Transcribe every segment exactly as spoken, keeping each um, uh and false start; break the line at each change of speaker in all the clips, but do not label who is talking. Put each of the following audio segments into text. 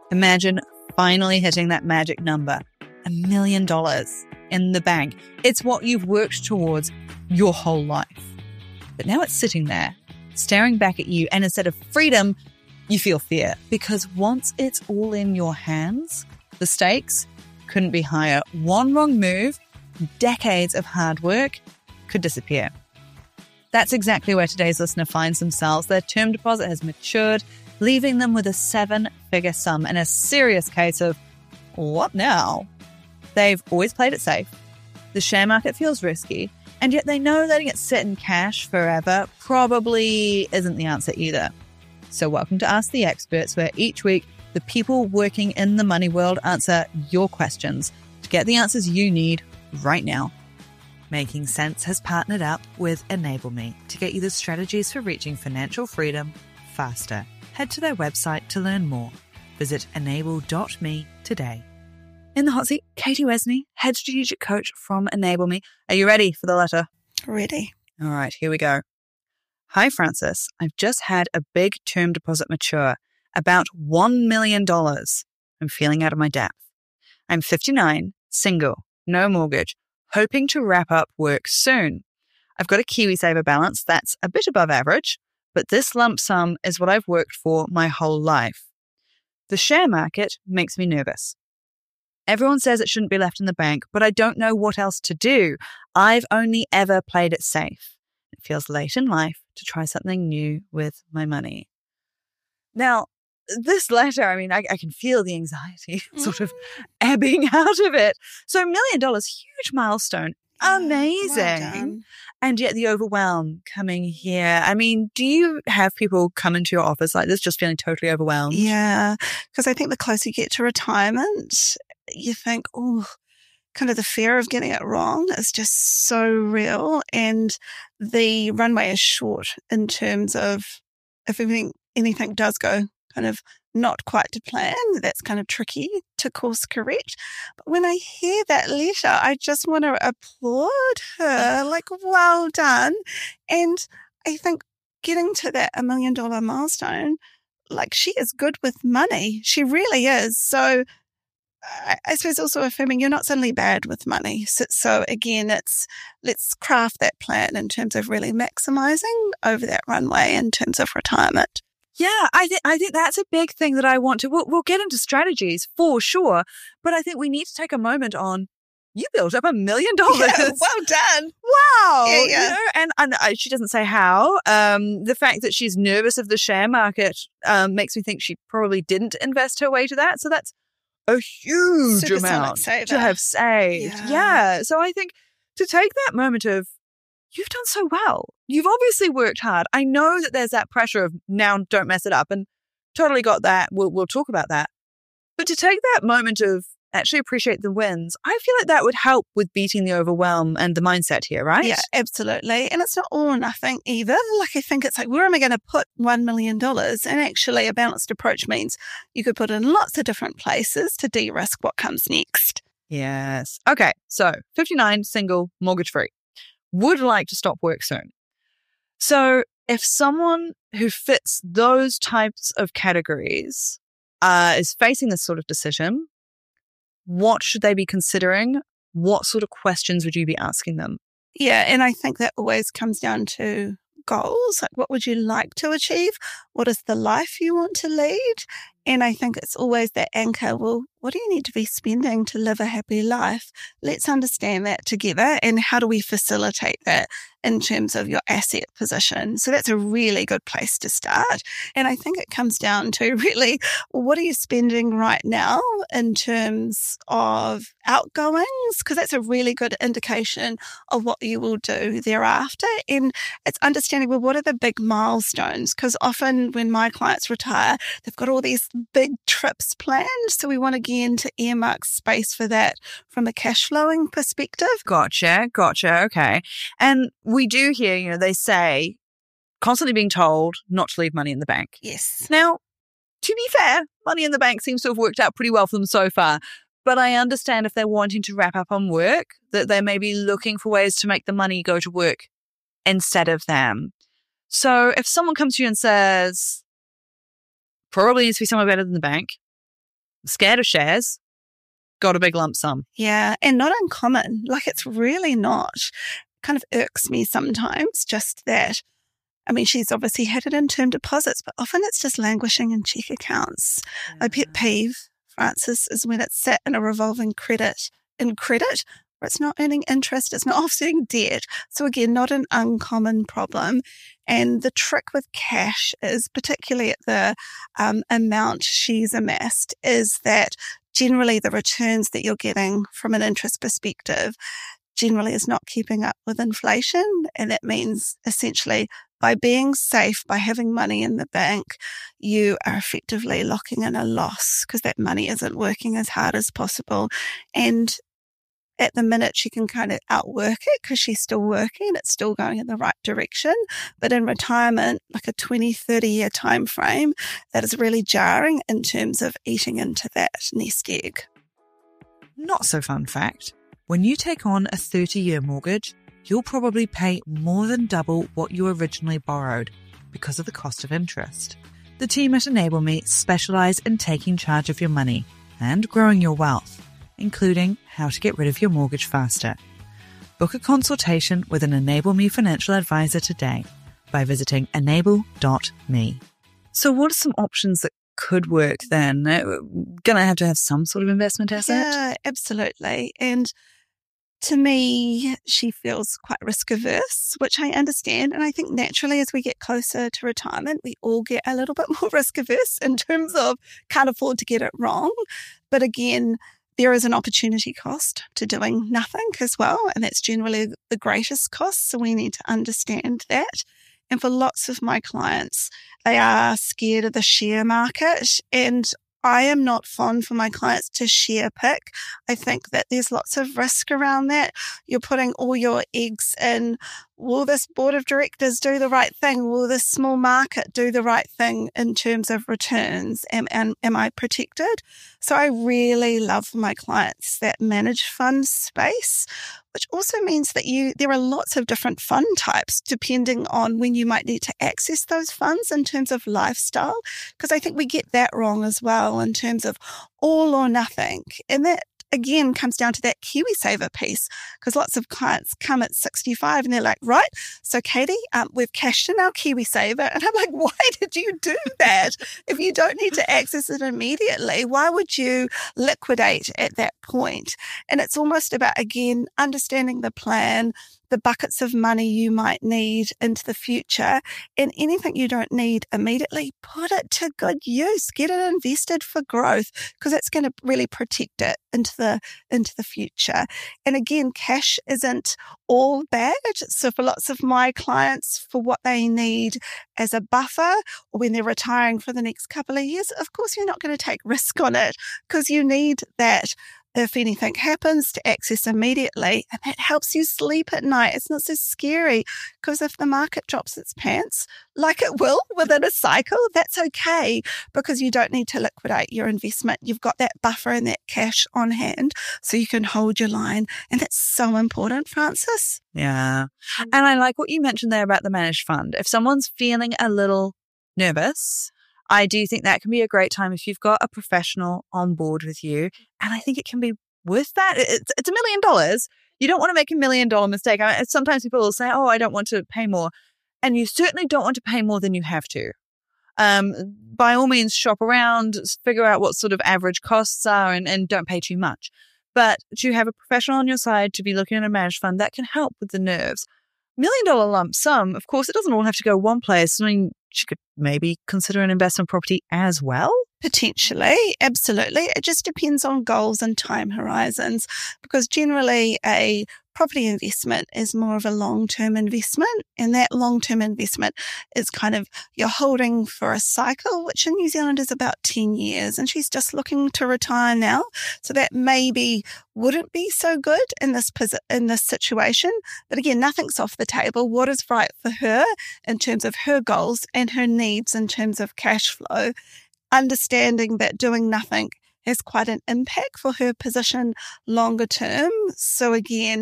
Imagine finally hitting that magic number, a million dollars in the bank. It's what you've worked towards your whole life. But now it's sitting there, staring back at you, and instead of freedom, you feel fear. Because once it's all in your hands, the stakes couldn't be higher. One wrong move, decades of hard work could disappear. That's exactly where today's listener finds themselves. Their term deposit has matured, leaving them with a seven-figure sum and a serious case of, what now? They've always played it safe. The share market feels risky, and yet they know letting it sit in cash forever probably isn't the answer either. So welcome to Ask the Experts, where each week the people working in the money world answer your questions to get the answers you need right now. Making Sense has partnered up with Enable Me to get you the strategies for reaching financial freedom faster. Head to their website to learn more. Visit enable dot me today. In the hot seat, Katie Wesney, head strategic coach from Enable Me. Are you ready for the letter?
Ready.
All right, here we go. Hi, Frances. I've just had a big term deposit mature, about one million dollars. I'm feeling out of my depth. I'm fifty-nine, single, no mortgage, hoping to wrap up work soon. I've got a KiwiSaver balance that's a bit above average, but this lump sum is what I've worked for my whole life. The share market makes me nervous. Everyone says it shouldn't be left in the bank, but I don't know what else to do. I've only ever played it safe. It feels late in life to try something new with my money. Now, this letter, I mean, I, I can feel the anxiety sort of ebbing out of it. So a million dollars, huge milestone, amazing.
Well done.
And yet the overwhelm coming here. I mean, do you have people come into your office like this just feeling totally overwhelmed?
Yeah, because I think the closer you get to retirement, you think, oh, kind of the fear of getting it wrong is just so real. And the runway is short in terms of if anything, anything does go kind of not quite to plan, that's kind of tricky to course correct. But when I hear that letter, I just want to applaud her, like, well done. And I think getting to that a million dollar milestone, like, she is good with money. She really is. So I, I suppose also affirming you're not suddenly bad with money. So, so again, it's let's craft that plan in terms of really maximizing over that runway in terms of retirement.
Yeah, I think I think that's a big thing that I want to. We'll, we'll get into strategies for sure, but I think we need to take a moment on. You built up a million dollars.
Yeah, well done!
Wow,
Yeah, yeah.
You know, and and uh, she doesn't say how. Um, the fact that she's nervous of the share market um, makes me think she probably didn't invest her way to that. So that's a huge
Supersonic
amount
saver.
to have saved.
Yeah.
yeah. So I think to take that moment of. You've done so well. You've obviously worked hard. I know that there's that pressure of now don't mess it up and totally got that. We'll, we'll talk about that. But to take that moment of actually appreciate the wins, I feel like that would help with beating the overwhelm and the mindset here, right?
Yeah, absolutely. And it's not all or nothing either. Like, I think it's like, where am I going to put one million dollars? And actually a balanced approach means you could put in lots of different places to de-risk what comes next.
Yes. Okay. So fifty-nine, single, mortgage free. Would like to stop work soon. So if someone who fits those types of categories uh, is facing this sort of decision, what should they be considering? What sort of questions would you be asking them?
Yeah, and I think that always comes down to goals. Like, what would you like to achieve? What is the life you want to lead? And I think it's always that anchor. Well, what do you need to be spending to live a happy life? Let's understand that together. And how do we facilitate that in terms of your asset position? So that's a really good place to start. And I think it comes down to really, well, what are you spending right now in terms of outgoings? Because that's a really good indication of what you will do thereafter. And it's understanding, well, what are the big milestones? Because often when my clients retire, they've got all these big trips planned. So we want again to earmark space for that from a cash flowing perspective.
Gotcha, gotcha. Okay. And we do hear, you know, they say constantly being told not to leave money in the bank.
Yes.
Now, to be fair, money in the bank seems to have worked out pretty well for them so far. But I understand if they're wanting to wrap up on work, that they may be looking for ways to make the money go to work instead of them. So if someone comes to you and says, probably needs to be somewhere better than the bank, Scared of shares, got a big lump sum.
Yeah, and not uncommon. Like, it's really not. Kind of irks me sometimes, just that. I mean, she's obviously had it in term deposits, but often it's just languishing in check accounts.
Yeah.
My pet peeve, Frances, is when it's sat in a revolving credit in credit, where it's not earning interest, it's not offsetting debt. So again, not an uncommon problem. And the trick with cash is, particularly at the um, amount she's amassed, is that generally the returns that you're getting from an interest perspective generally is not keeping up with inflation. And that means essentially by being safe, by having money in the bank, you are effectively locking in a loss because that money isn't working as hard as possible. And at the minute, she can kind of outwork it because she's still working. It's still going in the right direction. But in retirement, like a twenty, thirty year time frame, that is really jarring in terms of eating into that nest egg.
Not so fun fact. When you take on a thirty year mortgage, you'll probably pay more than double what you originally borrowed because of the cost of interest. The team at Enable Me specialise in taking charge of your money and growing your wealth, including how to get rid of your mortgage faster. Book a consultation with an Enable Me financial advisor today by visiting enable dot me. So what are some options that could work then? Going to have to have some sort of investment asset?
Yeah, absolutely. And to me, she feels quite risk averse, which I understand. And I think naturally, as we get closer to retirement, we all get a little bit more risk averse in terms of can't afford to get it wrong. But again, there is an opportunity cost to doing nothing as well. And that's generally the greatest cost. So we need to understand that. And for lots of my clients, they are scared of the share market. And I am not fond for my clients to share pick. I think that there's lots of risk around that. You're putting all your eggs in, will this board of directors do the right thing? Will this small market do the right thing in terms of returns? Am, am, am I protected? So I really love for my clients that manage fund space, which also means that you there are lots of different fund types depending on when you might need to access those funds in terms of lifestyle, because I think we get that wrong as well in terms of all or nothing. And that again comes down to that KiwiSaver piece, because lots of clients come at sixty-five and they're like, right, so Katie, um, we've cashed in our KiwiSaver. And I'm like, why did you do that? If you don't need to access it immediately, why would you liquidate at that point? And it's almost about, again, understanding the plan, the buckets of money you might need into the future, and anything you don't need immediately, put it to good use. Get it invested for growth, because that's going to really protect it into the into the future. And again, cash isn't all bad. So for lots of my clients, for what they need as a buffer, or when they're retiring for the next couple of years, of course you're not going to take risk on it, because you need that if anything happens to access immediately, and that helps you sleep at night. It's not so scary, because if the market drops its pants, like it will within a cycle, that's okay, because you don't need to liquidate your investment. You've got that buffer and that cash on hand so you can hold your line. And that's so important, Frances.
Yeah. And I like what you mentioned there about the managed fund. If someone's feeling a little nervous, I do think that can be a great time if you've got a professional on board with you. And I think it can be worth that. It's, it's a million dollars. You don't want to make a million dollar mistake. I mean, sometimes people will say, oh, I don't want to pay more. And you certainly don't want to pay more than you have to. Um, by all means, shop around, figure out what sort of average costs are, and, and don't pay too much. But to have a professional on your side to be looking at a managed fund, that can help with the nerves. Million dollar lump sum, of course, it doesn't all have to go one place. I mean, you could maybe consider an investment property as well.
Potentially, absolutely. It just depends on goals and time horizons, because generally a property investment is more of a long-term investment, and that long-term investment is kind of you're holding for a cycle, which in New Zealand is about ten years, and she's just looking to retire now. So that maybe wouldn't be so good in this in this situation. But again, nothing's off the table. What is right for her in terms of her goals and her needs in terms of cash flow? Understanding that doing nothing has quite an impact for her position longer term. So again,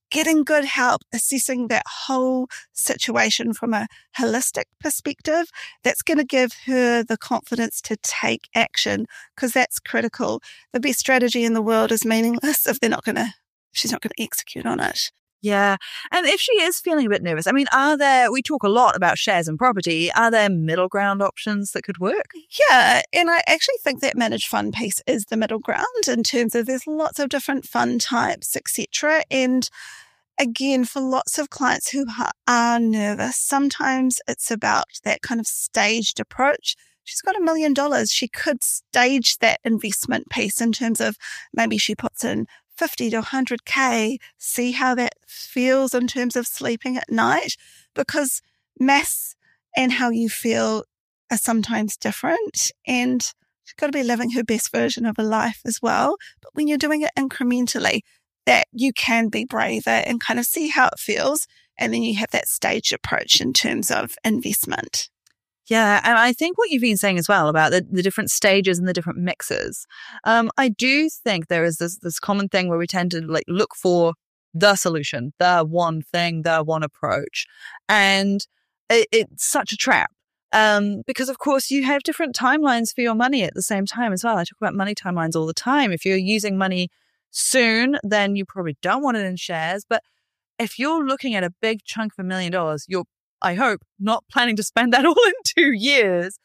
getting good help, assessing that whole situation from a holistic perspective, that's going to give her the confidence to take action, because that's critical. The best strategy in the world is meaningless if they're not going to, she's not going to execute on it.
Yeah. And if she is feeling a bit nervous, I mean, are there, we talk a lot about shares and property, are there middle ground options that could work?
Yeah. And I actually think that managed fund piece is the middle ground in terms of there's lots of different fund types, et cetera. And again, for lots of clients who are nervous, sometimes it's about that kind of staged approach. She's got a million dollars. She could stage that investment piece in terms of maybe she puts in fifty to one hundred K, see how that feels in terms of sleeping at night, because maths and how you feel are sometimes different, and she's got to be living her best version of her life as well. But when you're doing it incrementally, that you can be braver and kind of see how it feels, and then you have that staged approach in terms of investment.
Yeah, and I think what you've been saying as well about the, the different stages and the different mixes, um, I do think there is this this common thing where we tend to like look for the solution, the one thing, the one approach, and it, it's such a trap um, because, of course, you have different timelines for your money at the same time as well. I talk about money timelines all the time. If you're using money soon, then you probably don't want it in shares, but if you're looking at a big chunk of a million dollars, you're I hope, not planning to spend that all in two years.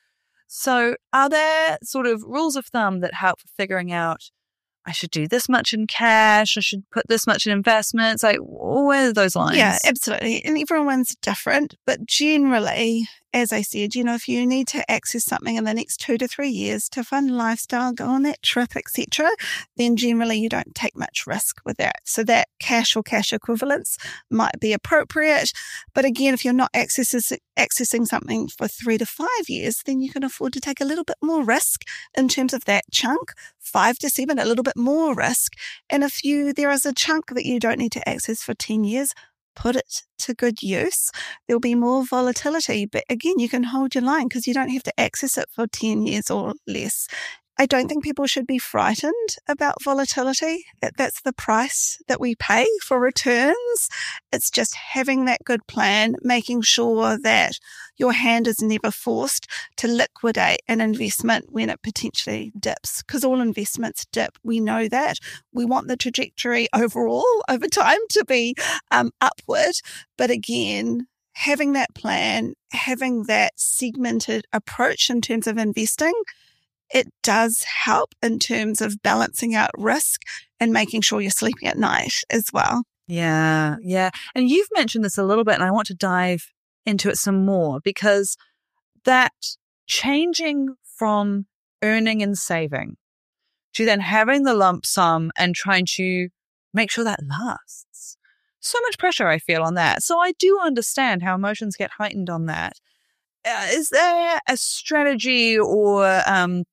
So are there sort of rules of thumb that help for figuring out, I should do this much in cash, I should put this much in investments? Like, where are those lines?
Yeah, absolutely. And everyone's different. But generally, as I said, you know, if you need to access something in the next two to three years to fund lifestyle, go on that trip, et cetera, then generally you don't take much risk with that. So that cash or cash equivalents might be appropriate. But again, if you're not accessing, accessing something for three to five years, then you can afford to take a little bit more risk in terms of that chunk, five to seven, a little bit more risk. And if you there is a chunk that you don't need to access for ten years, put it to good use. There'll be more volatility, but again, you can hold your line because you don't have to access it for ten years or less. I don't think people should be frightened about volatility. That's the price that we pay for returns. It's just having that good plan, making sure that your hand is never forced to liquidate an investment when it potentially dips, because all investments dip. We know that. We want the trajectory overall over time to be um, upward. But again, having that plan, having that segmented approach in terms of investing, it does help in terms of balancing out risk and making sure you're sleeping at night as well.
Yeah, yeah. And you've mentioned this a little bit, and I want to dive into it some more, because that changing from earning and saving to then having the lump sum and trying to make sure that lasts. So much pressure I feel on that. So I do understand how emotions get heightened on that. Uh, is there a strategy or um,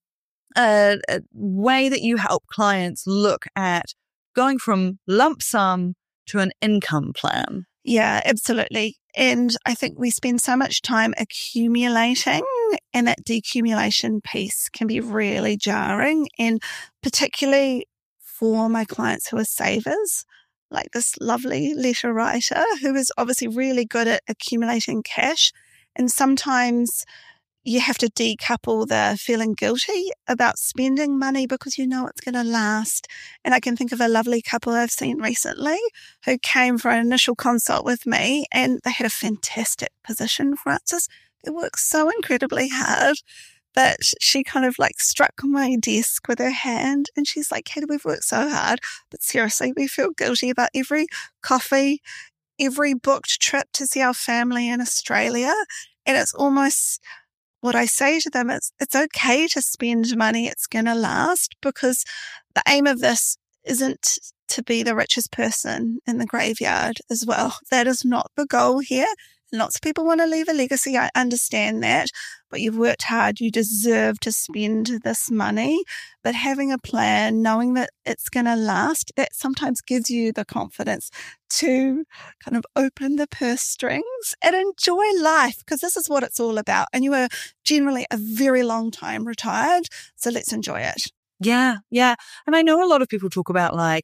a, a way that you help clients look at going from lump sum to an income plan?
Yeah, absolutely. And I think we spend so much time accumulating, and that decumulation piece can be really jarring. And particularly for my clients who are savers, like this lovely letter writer who is obviously really good at accumulating cash. And sometimes you have to decouple the feeling guilty about spending money because you know it's going to last. And I can think of a lovely couple I've seen recently who came for an initial consult with me, and they had a fantastic position, Frances. They worked so incredibly hard, but she kind of like struck my desk with her hand, and she's like, Katie, we've worked so hard, but seriously, we feel guilty about every coffee, every booked trip to see our family in Australia. And it's almost what I say to them, it's, it's okay to spend money, it's going to last, because the aim of this isn't to be the richest person in the graveyard as well. That is not the goal here. Lots of people want to leave a legacy. I understand that, but you've worked hard. You deserve to spend this money. But having a plan, knowing that it's going to last, that sometimes gives you the confidence to kind of open the purse strings and enjoy life, because this is what it's all about. And you are generally a very long time retired, so let's enjoy it.
Yeah, yeah. And I know a lot of people talk about like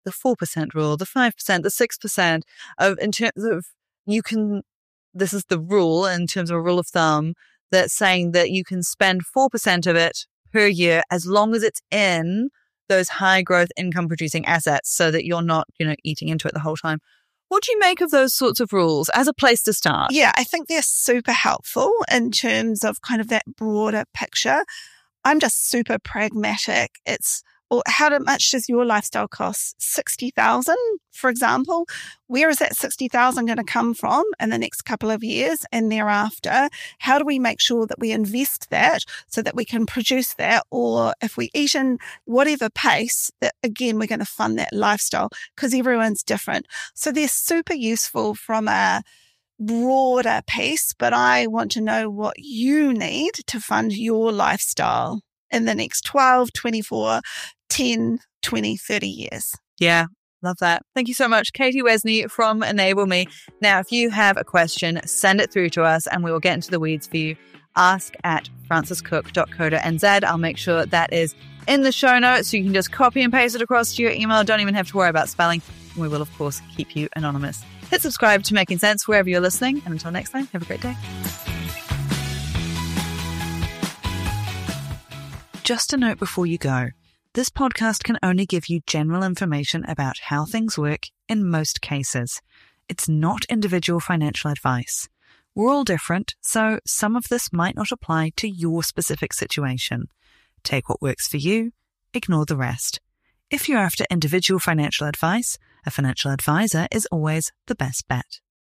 the four percent rule, the five percent, the six percent of, in terms of, you can, this is the rule in terms of a rule of thumb that's saying that you can spend four percent of it per year as long as it's in those high growth income producing assets so that you're not, you know, eating into it the whole time. What do you make of those sorts of rules as a place to start?
Yeah, I think they're super helpful in terms of kind of that broader picture. I'm just super pragmatic. It's, well, how much does your lifestyle cost? sixty thousand, for example. Where is that sixty thousand going to come from in the next couple of years and thereafter? How do we make sure that we invest that so that we can produce that? Or if we eat in whatever pace, that again, we're going to fund that lifestyle because everyone's different. So they're super useful from a broader piece, but I want to know what you need to fund your lifestyle in the next twelve, twenty-four, ten, twenty, thirty years.
Yeah, love that. Thank you so much, Katie Wesney from Enable Me. Now, if you have a question, send it through to us and we will get into the weeds for you. Ask at frances cook dot co dot n z. I'll make sure that is in the show notes so you can just copy and paste it across to your email. Don't even have to worry about spelling. And we will, of course, keep you anonymous. Hit subscribe to Making Sense wherever you're listening. And until next time, have a great day. Just a note before you go. This podcast can only give you general information about how things work in most cases. It's not individual financial advice. We're all different, so some of this might not apply to your specific situation. Take what works for you, ignore the rest. If you're after individual financial advice, a financial advisor is always the best bet.